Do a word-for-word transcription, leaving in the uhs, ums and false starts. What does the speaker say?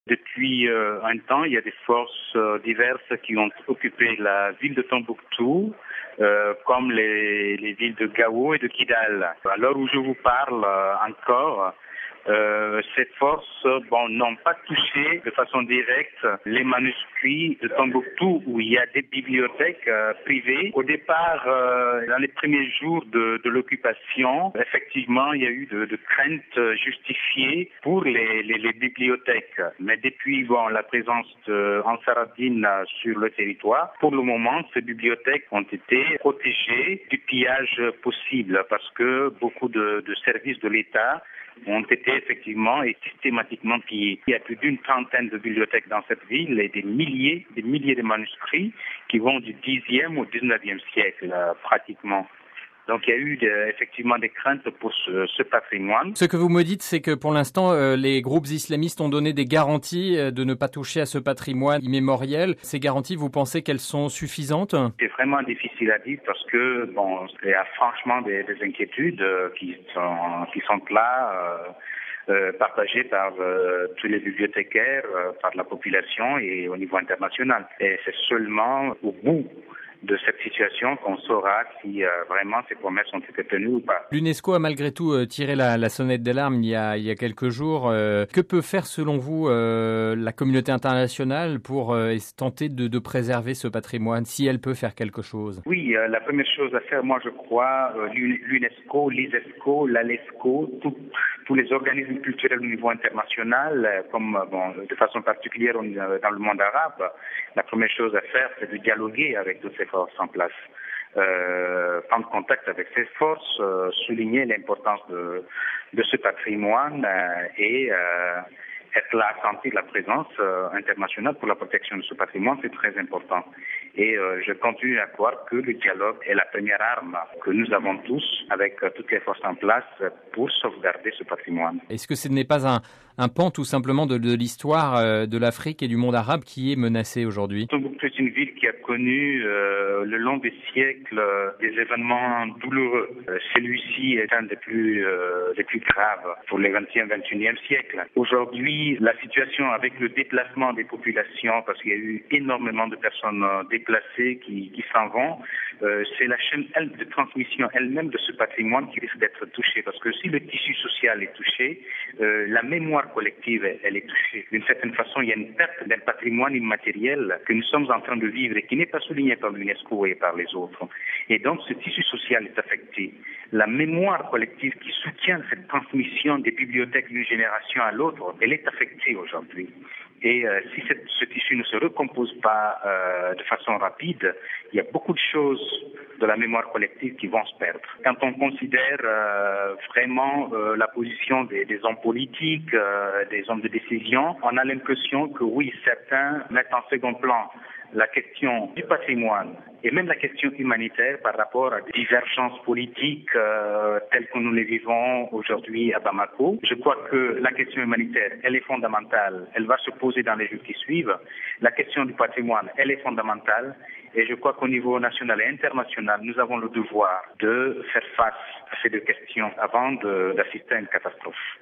Depuis euh, un temps, il y a des forces euh, diverses qui ont occupé la ville de Tombouctou, euh, comme les, les villes de Gao et de Kidal. À l'heure où je vous parle euh, encore, euh, ces forces bon, n'ont pas touché de façon directe les manuscrits de Tombouctou, où il y a des bibliothèques euh, privées. Au départ, euh, dans les premiers jours de, de l'occupation, effectivement, il y a eu de, de craintes justifiées pour les, les, les bibliothèques. Mais depuis bon, la présence de Ansaradine sur le territoire, pour le moment, ces bibliothèques ont été protégées du pillage possible, parce que beaucoup de, de services de l'État ont été effectivement et systématiquement pillés. Il y a plus d'une trentaine de bibliothèques dans cette ville et des milliers, des milliers de manuscrits qui vont du dixième au dix-neuvième siècle, euh, pratiquement. Donc il y a eu de, effectivement des craintes pour ce, ce patrimoine. Ce que vous me dites, c'est que pour l'instant, euh, les groupes islamistes ont donné des garanties euh, de ne pas toucher à ce patrimoine immémoriel. Ces garanties, vous pensez qu'elles sont suffisantes? C'est vraiment difficile à dire parce que bon, il y a franchement des, des inquiétudes euh, qui sont qui sont là. Euh, Euh, partagé par euh, tous les bibliothécaires, euh, par la population et au niveau international. Et c'est seulement au bout de cette situation qu'on saura si euh, vraiment ces promesses ont été tenues ou pas. L'UNESCO a malgré tout euh, tiré la, la sonnette d'alarme il y a, il y a quelques jours. Euh, que peut faire selon vous euh, la communauté internationale pour euh, tenter de, de préserver ce patrimoine, si elle peut faire quelque chose? Oui, euh, la première chose à faire, moi je crois, euh, l'UNESCO, l'ISESCO, l'ALESCO, tout, tous les organismes culturels au niveau international, euh, comme euh, bon, de façon particulière euh, dans le monde arabe, la première chose à faire, c'est de dialoguer avec toutes ces forces en place. Euh, prendre contact avec ces forces, euh, souligner l'importance de, de ce patrimoine euh, et euh, être là à sentir la présence euh, internationale pour la protection de ce patrimoine, c'est très important. Et euh, je continue à croire que le dialogue est la première arme que nous avons tous avec euh, toutes les forces en place pour sauvegarder ce patrimoine. Est-ce que ce n'est pas un, un pan tout simplement de, de l'histoire euh, de l'Afrique et du monde arabe qui est menacé aujourd'hui? Tombouctou est une ville qui a connu euh, le long des siècles euh, des événements douloureux. Euh, celui-ci est un des plus, euh, des plus graves pour les vingtième, vingt et unième siècle. Aujourd'hui, la situation avec le déplacement des populations, parce qu'il y a eu énormément de personnes euh, déplacées qui, qui s'en vont, euh, c'est la chaîne elle, de transmission elle-même de ce patrimoine qui risque d'être touchée. Parce que si le tissu social est touché, euh, la mémoire collective, elle, elle est touchée. D'une certaine façon, il y a une perte d'un patrimoine immatériel que nous sommes en train de vivre et qui n'est pas souligné par l'UNESCO et par les autres. Et donc, ce tissu social est affecté. La mémoire collective qui soutient cette transmission des bibliothèques d'une génération à l'autre, elle est affectée aujourd'hui. Et euh, si cette, ce tissu ne se recompose pas euh, de façon rapide, il y a beaucoup de choses de la mémoire collective qui vont se perdre. Quand on considère euh, vraiment euh, la position des, des hommes politiques, euh, des hommes de décision, on a l'impression que oui, certains mettent en second plan la question du patrimoine et même la question humanitaire par rapport à des divergences politiques euh, telles que nous les vivons aujourd'hui à Bamako. Je crois que la question humanitaire, elle est fondamentale. Elle va se poser dans les jours qui suivent. La question du patrimoine, elle est fondamentale. Et je crois qu'au niveau national et international, nous avons le devoir de faire face à ces deux questions avant de, d'assister à une catastrophe.